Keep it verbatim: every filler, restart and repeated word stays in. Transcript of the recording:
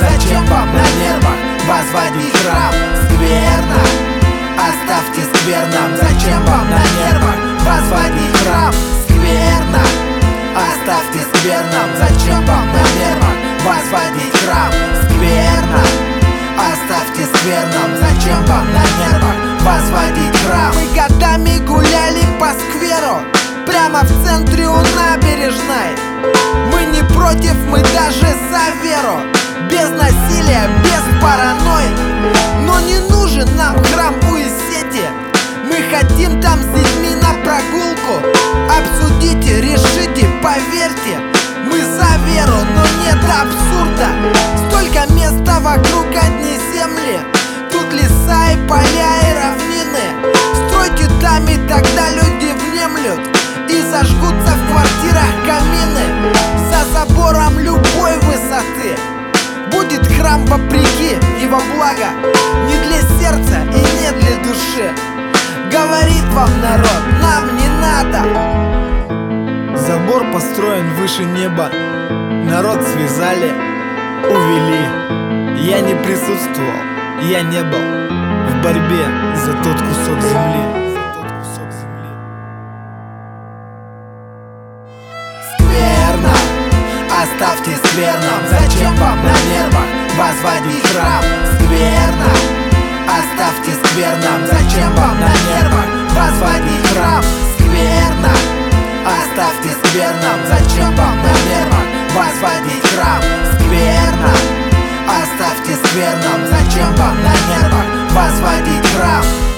Зачем вам на нервах возводить храм? Скверно, оставьте скверном. Зачем вам на нервах возводить храм? Скверно, оставьте скверном. Зачем вам на нервах возводить храм? Скверно, оставьте скверном. Зачем вам на нервах возводить храм? Мы годами гуляли по скверу, прямо в центре у набережной. Мы не против, мы даже за веру, без насилия, без паранойи. Но не нужен нам храм у Исети. Мы хотим там с детьми на прогулку. Обсудите, решите, поверьте, мы за веру, но нет абсурда. Столько места вокруг, одни земли. Тут леса и поля и равнины. Стройте там, и тогда люди внемлют и зажгутся в квартирах камины. За забором любой высоты будет храм вопреки его блага. Не для сердца и не для души. Говорит вам народ, нам не надо. Забор построен выше неба, народ связали, увели. Я не присутствовал, я не был в борьбе за тот кусок земли. Скверно, оставьте скверном. Зачем вам на нервах возводить храм? Скверно, оставьте скверном. Зачем вам на нервах возводить храм? Скверно, оставьте скверном. Зачем вам на нервах возводить храм? Скверно, оставьте скверном. Зачем вам на нервах возводить храм?